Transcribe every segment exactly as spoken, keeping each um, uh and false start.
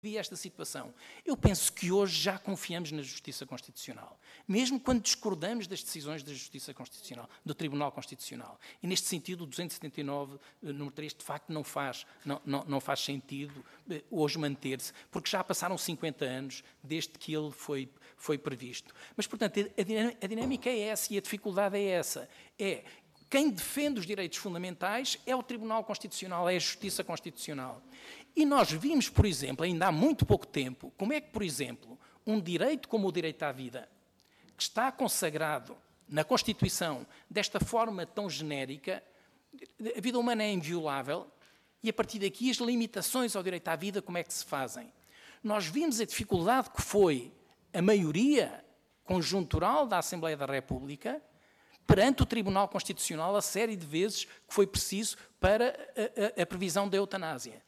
esta situação. Eu penso que hoje já confiamos na Justiça Constitucional, mesmo quando discordamos das decisões da Justiça Constitucional, do Tribunal Constitucional. E neste sentido, o duzentos e setenta e nove, número três, de facto não faz, não, não, não faz sentido hoje manter-se, porque já passaram cinquenta anos desde que ele foi, foi previsto. Mas, portanto, a dinâmica é essa e a dificuldade é essa. É quem defende os direitos fundamentais é o Tribunal Constitucional, é a Justiça Constitucional. E nós vimos, por exemplo, ainda há muito pouco tempo, como é que, por exemplo, um direito como o direito à vida, que está consagrado na Constituição desta forma tão genérica, a vida humana é inviolável, e a partir daqui as limitações ao direito à vida, como é que se fazem? Nós vimos a dificuldade que foi a maioria conjuntural da Assembleia da República perante o Tribunal Constitucional a série de vezes que foi preciso para a, a, a previsão da eutanásia.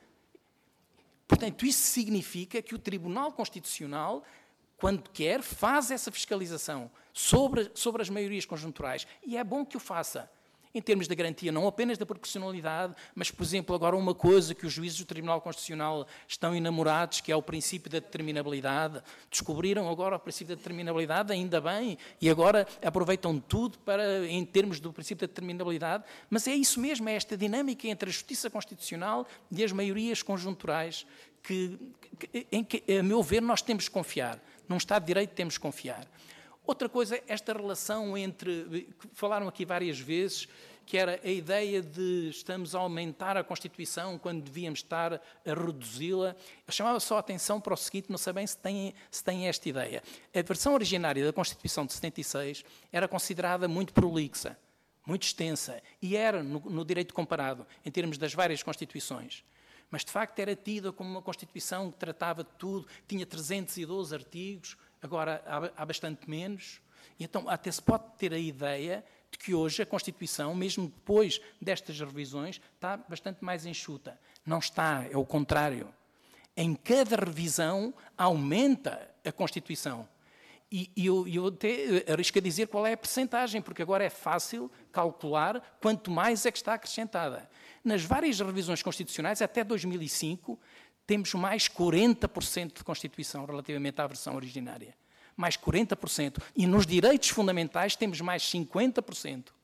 Portanto, isso significa que o Tribunal Constitucional, quando quer, faz essa fiscalização sobre, sobre as maiorias conjunturais. E é bom que o faça, em termos de garantia, não apenas da proporcionalidade, mas, por exemplo, agora uma coisa que os juízes do Tribunal Constitucional estão enamorados, que é o princípio da determinabilidade. Descobriram agora o princípio da determinabilidade, ainda bem, e agora aproveitam tudo para, em termos do princípio da determinabilidade, mas é isso mesmo, é esta dinâmica entre a Justiça Constitucional e as maiorias conjunturais que, que, em que, a meu ver, nós temos que confiar. Num Estado de Direito temos que confiar. Outra coisa, esta relação entre, falaram aqui várias vezes, que era a ideia de estamos a aumentar a Constituição quando devíamos estar a reduzi-la. Eu chamava só a atenção para o seguinte, não sei bem se têm, se têm esta ideia. A versão originária da Constituição de setenta e seis era considerada muito prolixa, muito extensa, e era no, no direito comparado, em termos das várias Constituições. Mas, de facto, era tida como uma Constituição que tratava de tudo, tinha trezentos e doze artigos, agora há, há bastante menos. E então, até se pode ter a ideia de que hoje a Constituição, mesmo depois destas revisões, está bastante mais enxuta. Não está, é o contrário. Em cada revisão aumenta a Constituição. E, e eu, eu até arrisco a dizer qual é a percentagem, porque agora é fácil calcular quanto mais é que está acrescentada. Nas várias revisões constitucionais, até dois mil e cinco, temos mais quarenta por cento de Constituição relativamente à versão originária. Mais quarenta por cento. E nos direitos fundamentais temos mais cinquenta por cento.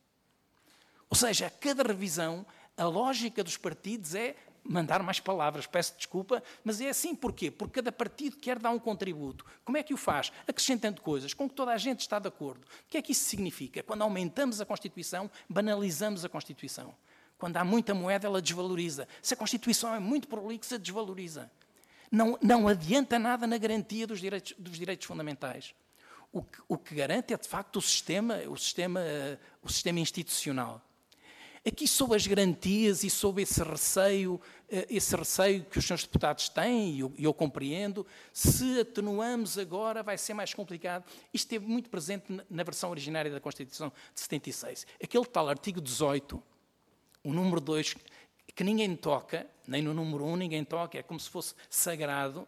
Ou seja, a cada revisão, a lógica dos partidos é mandar mais palavras, peço desculpa, mas é assim porquê? Porque cada partido quer dar um contributo. Como é que o faz? Acrescentando coisas com que toda a gente está de acordo. O que é que isso significa? Quando aumentamos a Constituição, banalizamos a Constituição. Quando há muita moeda, ela desvaloriza. Se a Constituição é muito prolixa, desvaloriza. Não, não adianta nada na garantia dos direitos, dos direitos fundamentais. O que, o que garante é, de facto, o sistema, o sistema, o sistema institucional. Aqui, sob as garantias e sob esse receio, esse receio que os senhores deputados têm, e eu, eu compreendo, se atenuamos agora vai ser mais complicado. Isto esteve muito presente na versão originária da Constituição de setenta e seis. Aquele tal artigo dezoito, o número dois, que ninguém toca, nem no número um ninguém toca, é como se fosse sagrado,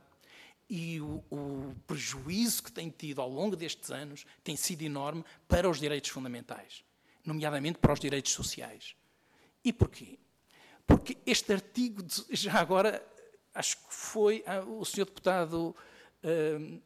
e o, o prejuízo que tem tido ao longo destes anos tem sido enorme para os direitos fundamentais, nomeadamente para os direitos sociais. E porquê? Porque este artigo, já agora, acho que foi o senhor deputado uh,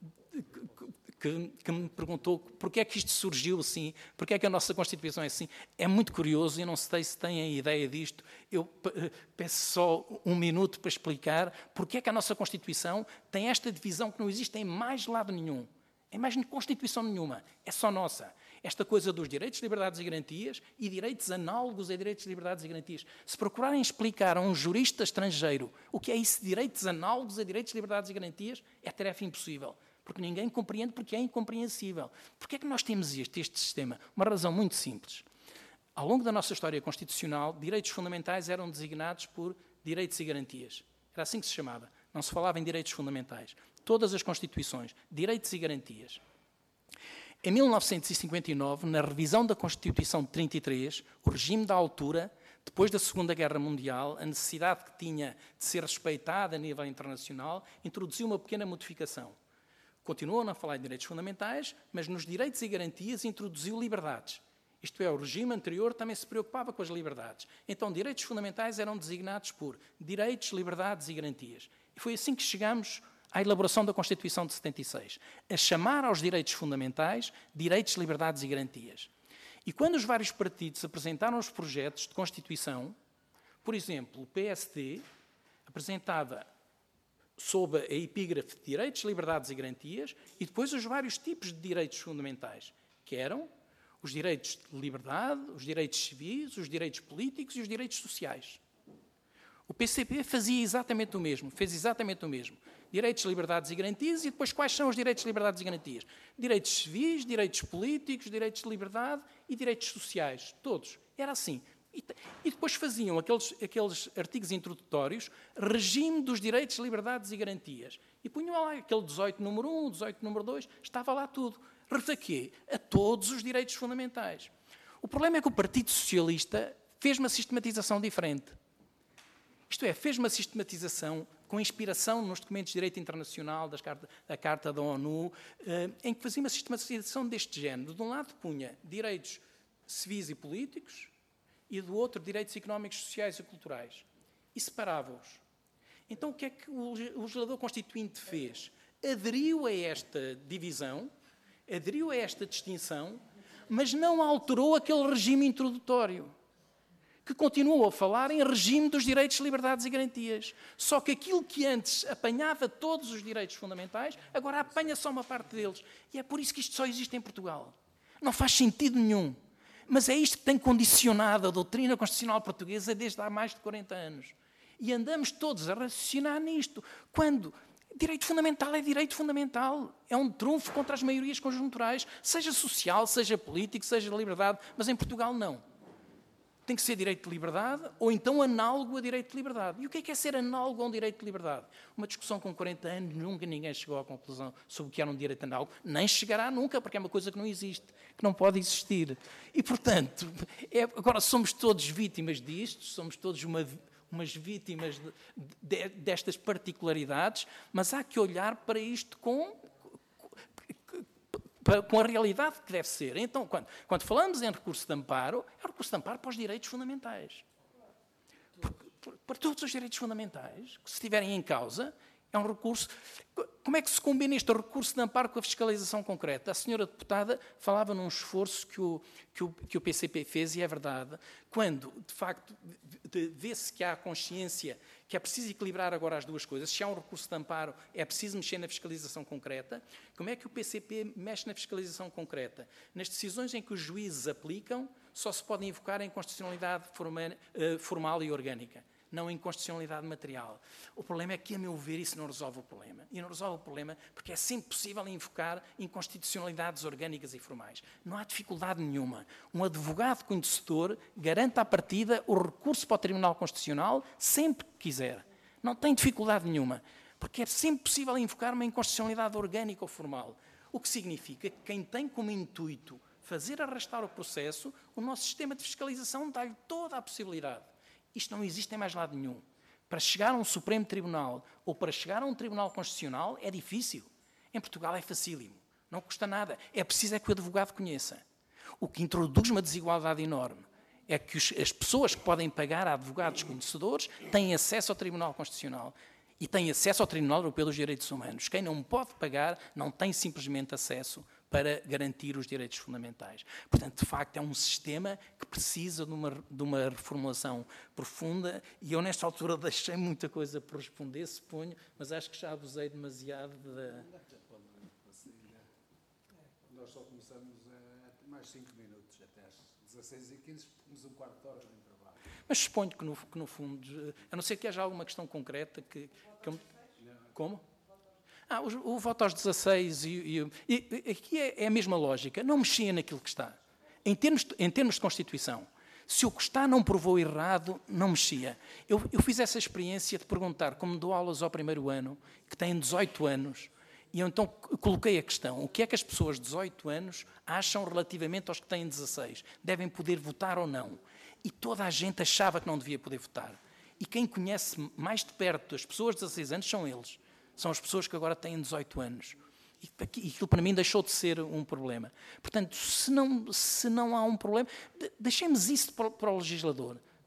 que, que me perguntou porquê é que isto surgiu assim, porquê é que a nossa Constituição é assim. É muito curioso, eu não sei se têm a ideia disto, eu peço só um minuto para explicar porquê é que a nossa Constituição tem esta divisão que não existe em mais lado nenhum, em mais Constituição nenhuma, é só nossa. Esta coisa dos direitos, liberdades e garantias e direitos análogos a direitos, liberdades e garantias. Se procurarem explicar a um jurista estrangeiro o que é isso de direitos análogos a direitos, liberdades e garantias, é tarefa impossível. Porque ninguém compreende, porque é incompreensível. Porquê é que nós temos este, este sistema? Uma razão muito simples. Ao longo da nossa história constitucional, direitos fundamentais eram designados por direitos e garantias. Era assim que se chamava. Não se falava em direitos fundamentais. Todas as Constituições, direitos e garantias. Em mil novecentos e cinquenta e nove, na revisão da Constituição de trinta e três, o regime da altura, depois da Segunda Guerra Mundial, a necessidade que tinha de ser respeitada a nível internacional, introduziu uma pequena modificação. Continuam a falar em direitos fundamentais, mas nos direitos e garantias introduziu liberdades. Isto é, o regime anterior também se preocupava com as liberdades. Então, direitos fundamentais eram designados por direitos, liberdades e garantias. E foi assim que chegamos à elaboração da Constituição de setenta e seis, a chamar aos direitos fundamentais direitos, liberdades e garantias. E quando os vários partidos apresentaram os projetos de Constituição, por exemplo, o P S D apresentava sob a epígrafe de direitos, liberdades e garantias, e depois os vários tipos de direitos fundamentais, que eram os direitos de liberdade, os direitos civis, os direitos políticos e os direitos sociais. O P C P fazia exatamente o mesmo, fez exatamente o mesmo. Direitos, liberdades e garantias, e depois quais são os direitos, liberdades e garantias? Direitos civis, direitos políticos, direitos de liberdade e direitos sociais, todos. Era assim. E depois faziam aqueles, aqueles artigos introdutórios, regime dos direitos, liberdades e garantias. E punham lá aquele dezoito número um, dezoito número dois, estava lá tudo. A quê? A todos os direitos fundamentais. O problema é que o Partido Socialista fez uma sistematização diferente. Isto é, fez uma sistematização com inspiração nos documentos de direito internacional, das carta, da Carta da ONU, eh, em que fazia uma sistematização deste género. De um lado punha direitos civis e políticos, e do outro direitos económicos, sociais e culturais. E separava-os. Então o que é que o legislador constituinte fez? Aderiu a esta divisão, aderiu a esta distinção, mas não alterou aquele regime introdutório, que continuou a falar em regime dos direitos, liberdades e garantias. Só que aquilo que antes apanhava todos os direitos fundamentais, agora apanha só uma parte deles. E é por isso que isto só existe em Portugal. Não faz sentido nenhum. Mas é isto que tem condicionado a doutrina constitucional portuguesa desde há mais de quarenta anos. E andamos todos a raciocinar nisto. Quando direito fundamental é direito fundamental. É um trunfo contra as maiorias conjunturais, seja social, seja político, seja de liberdade. Mas em Portugal não. Tem que ser direito de liberdade ou então análogo a direito de liberdade. E o que é que é ser análogo a um direito de liberdade? Uma discussão com quarenta anos, nunca ninguém chegou à conclusão sobre o que era um direito análogo. Nem chegará nunca, porque é uma coisa que não existe, que não pode existir. E, portanto, é, agora somos todos vítimas disto, somos todos uma, umas vítimas de, de, destas particularidades, mas há que olhar para isto com... com a realidade que deve ser. Então, quando, quando falamos em recurso de amparo, é o recurso de amparo para os direitos fundamentais. Por, por, para todos os direitos fundamentais, que se estiverem em causa, é um recurso... Como é que se combina este recurso de amparo com a fiscalização concreta? A senhora deputada falava num esforço que o, que o, que o P C P fez, e é verdade, quando, de facto, vê-se que há consciência que é preciso equilibrar agora as duas coisas. Se há um recurso de amparo, é preciso mexer na fiscalização concreta. Como é que o P C P mexe na fiscalização concreta? Nas decisões em que os juízes aplicam, só se pode invocar a inconstitucionalidade formal e orgânica, não a inconstitucionalidade material. O problema é que, a meu ver, isso não resolve o problema. E não resolve o problema porque é sempre possível invocar inconstitucionalidades orgânicas e formais. Não há dificuldade nenhuma. Um advogado conhecedor garante à partida o recurso para o Tribunal Constitucional sempre que quiser. Não tem dificuldade nenhuma. Porque é sempre possível invocar uma inconstitucionalidade orgânica ou formal. O que significa que quem tem como intuito fazer arrastar o processo, o nosso sistema de fiscalização dá-lhe toda a possibilidade. Isto não existe em mais lado nenhum. Para chegar a um Supremo Tribunal ou para chegar a um Tribunal Constitucional é difícil. Em Portugal é facílimo. Não custa nada. É preciso é que o advogado conheça. O que introduz uma desigualdade enorme é que os, as pessoas que podem pagar a advogados conhecedores têm acesso ao Tribunal Constitucional e têm acesso ao Tribunal Europeu dos Direitos Humanos. Quem não pode pagar não tem simplesmente acesso para garantir os direitos fundamentais. Portanto, de facto, é um sistema que precisa de uma, de uma reformulação profunda, e eu, nesta altura, deixei muita coisa por responder, suponho, mas acho que já abusei demasiado da... Nós só começamos a mais cinco minutos, até às dezasseis e quinze, temos um quarto de hora de intervalo. Mas suponho que no, que, no fundo, a não ser que haja alguma questão concreta que... que eu... Como? Ah, o, o voto aos dezasseis, e, e, e aqui é, é a mesma lógica, não mexia naquilo que está. Em termos, em termos de Constituição, se o que está não provou errado, não mexia. Eu, eu fiz essa experiência de perguntar, como dou aulas ao primeiro ano, que têm dezoito anos, e eu então coloquei a questão, o que é que as pessoas de dezoito anos acham relativamente aos que têm dezasseis? Devem poder votar ou não? E toda a gente achava que não devia poder votar. E quem conhece mais de perto as pessoas de dezasseis anos são eles. São as pessoas que agora têm dezoito anos. E aquilo para mim deixou de ser um problema. Portanto, se não, se não há um problema, deixemos isso para, para o legislador.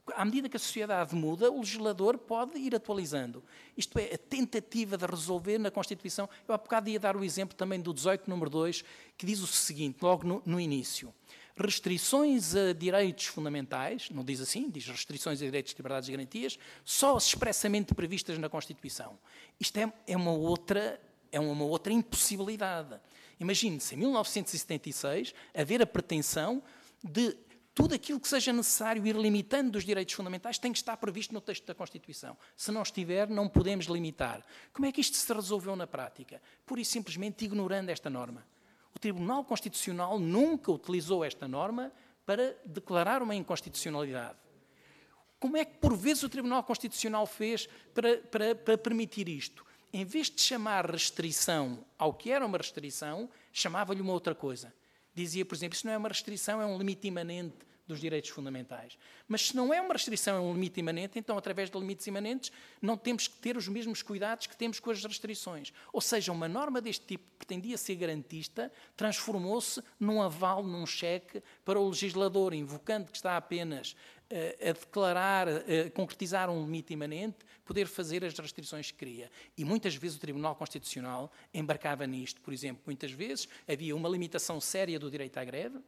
À medida que a sociedade muda, o legislador pode ir atualizando. Isto é, a tentativa de resolver na Constituição. Eu há bocado ia dar o exemplo também do dezoito, número dois, que diz o seguinte, logo no, no início. Restrições a direitos fundamentais, não diz assim, diz restrições a direitos, liberdades e garantias, só expressamente previstas na Constituição. Isto é, é, uma, outra, é uma outra impossibilidade. Imagine-se, em mil novecentos e setenta e seis, haver a pretensão de tudo aquilo que seja necessário ir limitando dos direitos fundamentais tem que estar previsto no texto da Constituição. Se não estiver, não podemos limitar. Como é que isto se resolveu na prática? Pura e simplesmente ignorando esta norma. O Tribunal Constitucional nunca utilizou esta norma para declarar uma inconstitucionalidade. Como é que, por vezes, o Tribunal Constitucional fez para, para, para permitir isto? Em vez de chamar restrição ao que era uma restrição, chamava-lhe uma outra coisa. Dizia, por exemplo, isso não é uma restrição, é um limite imanente dos direitos fundamentais. Mas se não é uma restrição, é um limite imanente, então, através de limites imanentes, não temos que ter os mesmos cuidados que temos com as restrições. Ou seja, uma norma deste tipo, que pretendia ser garantista, transformou-se num aval, num cheque, para o legislador, invocando que está apenas uh, a declarar, a concretizar um limite imanente, poder fazer as restrições que queria. E muitas vezes o Tribunal Constitucional embarcava nisto. Por exemplo, muitas vezes havia uma limitação séria do direito à greve,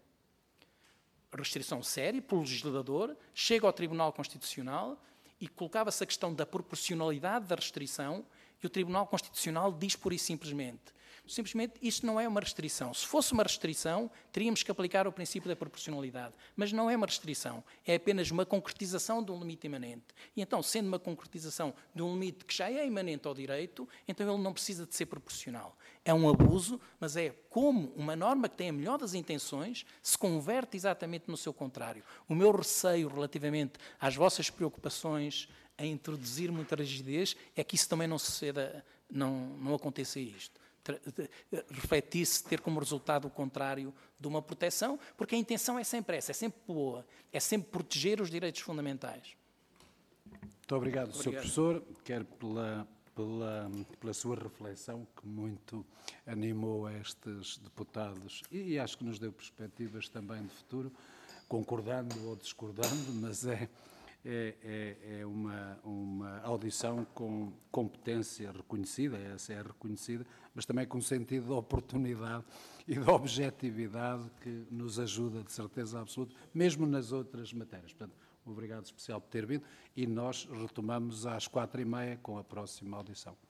restrição séria pelo legislador, chega ao Tribunal Constitucional e colocava-se a questão da proporcionalidade da restrição e o Tribunal Constitucional diz pura e simplesmente, simplesmente isto não é uma restrição. Se fosse uma restrição, teríamos que aplicar o princípio da proporcionalidade, mas não é uma restrição, é apenas uma concretização de um limite imanente. E então, sendo uma concretização de um limite que já é imanente ao direito, então ele não precisa de ser proporcional. É um abuso, mas é como uma norma que tem a melhor das intenções se converte exatamente no seu contrário. O meu receio relativamente às vossas preocupações em introduzir muita rigidez é que isso também não suceda, não, não aconteça isto. Refletir-se, ter como resultado o contrário de uma proteção, porque a intenção é sempre essa, é sempre boa, é sempre proteger os direitos fundamentais. Muito obrigado, obrigado. senhor Professor, quer pela... Pela, pela sua reflexão, que muito animou estes deputados e, e acho que nos deu perspectivas também de futuro, concordando ou discordando, mas é, é, é, é uma, uma audição com competência reconhecida, essa é reconhecida, mas também com sentido de oportunidade e de objetividade que nos ajuda, de certeza absoluta, mesmo nas outras matérias. Portanto, obrigado especial por ter vindo e nós retomamos às quatro e meia com a próxima audição.